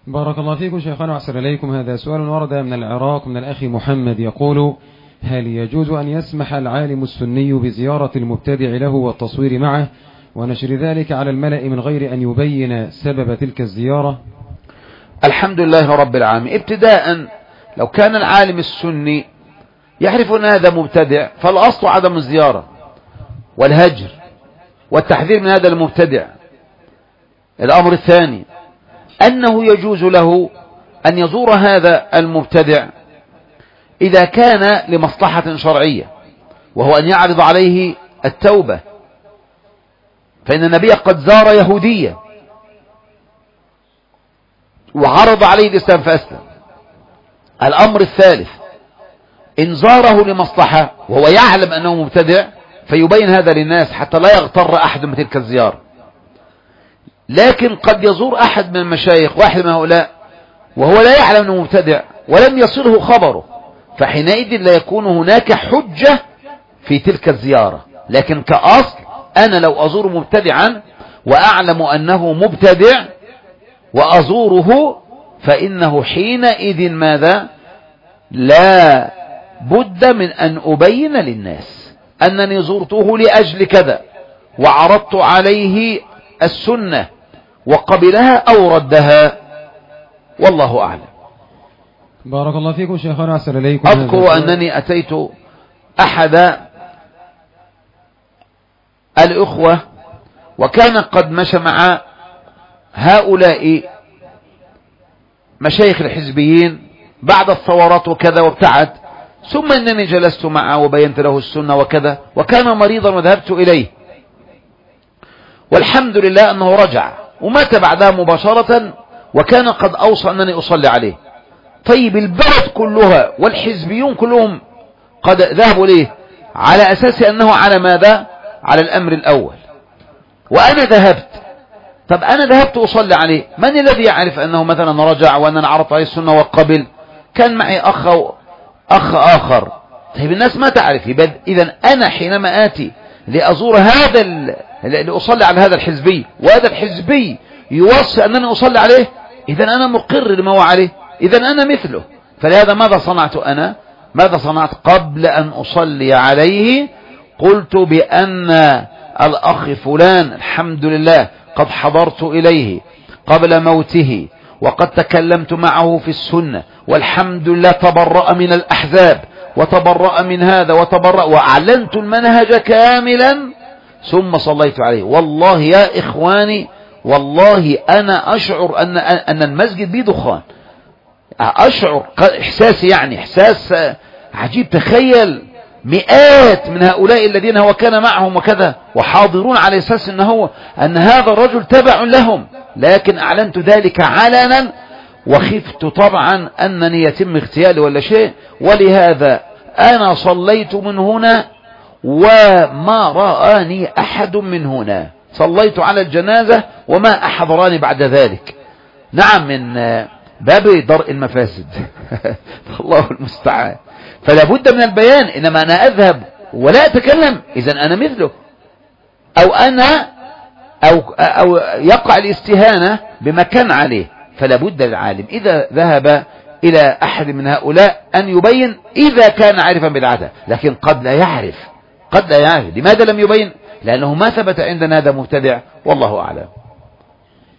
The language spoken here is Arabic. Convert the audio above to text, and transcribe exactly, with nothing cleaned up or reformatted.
بارك الله فيكم شيخنا وأحسن إليكم. هذا سؤال ورد من العراق من الأخ محمد يقول: هل يجوز أن يسمح العالم السني بزيارة المبتدع له والتصوير معه ونشر ذلك على الملأ من غير أن يبين سبب تلك الزيارة؟ الحمد لله رب العالمين. ابتداء لو كان العالم السني يعرف أن هذا مبتدع فالأصل عدم الزيارة والهجر والتحذير من هذا المبتدع. الأمر الثاني أنه يجوز له أن يزور هذا المبتدع إذا كان لمصلحة شرعية، وهو أن يعرض عليه التوبة، فإن النبي قد زار يهودية وعرض عليه الإسلام فأسلم. الأمر الثالث إن زاره لمصلحة وهو يعلم أنه مبتدع فيبين هذا للناس حتى لا يغتر أحد من تلك الزيارة. لكن قد يزور أحد من المشايخ واحد من هؤلاء وهو لا يعلم أنه مبتدع ولم يصله خبره، فحينئذ لا يكون هناك حجة في تلك الزيارة. لكن كأصل أنا لو أزور مبتدعا وأعلم أنه مبتدع وأزوره فإنه حينئذ ماذا؟ لا بد من أن أبين للناس أنني زرته لأجل كذا وعرضت عليه السنة وقبلها أو ردها، والله أعلم. بارك الله فيكم شيخنا أحسن إليكم. أذكر أنني أتيت أحد الأخوة وكان قد مشى مع هؤلاء مشايخ الحزبيين بعد الثورات وكذا وابتعد، ثم أنني جلست معه وبينت له السنة وكذا، وكان مريضا وذهبت إليه والحمد لله أنه رجع ومات بعدها مباشرة، وكان قد أوصى أنني أصلي عليه. طيب البلد كلها والحزبيون كلهم قد ذهبوا ليه على أساس أنه على ماذا؟ على الأمر الأول، وأنا ذهبت. طب أنا ذهبت أصلي عليه، من الذي يعرف أنه مثلا رجع وأننا عرضت عليه السنة وقبل؟ كان معي أخ أخ آخر. طيب الناس ما تعرف. إذن أنا حينما آتي لأزور هذا لأصلي على هذا الحزبي وهذا الحزبي يوصي أنني أصلي عليه، إذن أنا مقر لما هو عليه، إذن أنا مثله. فلهذا ماذا صنعت أنا؟ ماذا صنعت قبل أن أصلي عليه؟ قلت بأن الأخ فلان الحمد لله قد حضرت إليه قبل موته وقد تكلمت معه في السنة والحمد لله تبرأ من الأحزاب وتبرأ من هذا وتبرأ، وأعلنت المنهج كاملا ثم صليت عليه. والله يا إخواني والله أنا أشعر أن أن المسجد بيه دخان، أشعر إحساسي يعني إحساس عجيب. تخيل مئات من هؤلاء الذين هو كان معهم وكذا وحاضرون على أساس أن هو أن هذا الرجل تبع لهم، لكن أعلنت ذلك علنا وخفت طبعا أنني يتم اغتيالي ولا شيء، ولهذا أنا صليت من هنا وما رآني أحد من هنا، صليت على الجنازة وما أحد راني بعد ذلك. نعم، من باب درء المفاسد الله المستعان. فلا بد من البيان، إنما أنا أذهب ولا أتكلم إذن أنا مثله، أو أنا أو, أو يقع الاستهانة بما كان عليه. فلا بد العالم إذا ذهب إلى أحد من هؤلاء أن يبين إذا كان عارفا بدعته، لكن قد لا يعرف قد لا يعرف. لماذا لم يبين؟ لأنه ما ثبت عندنا هذا مبتدع، والله أعلم.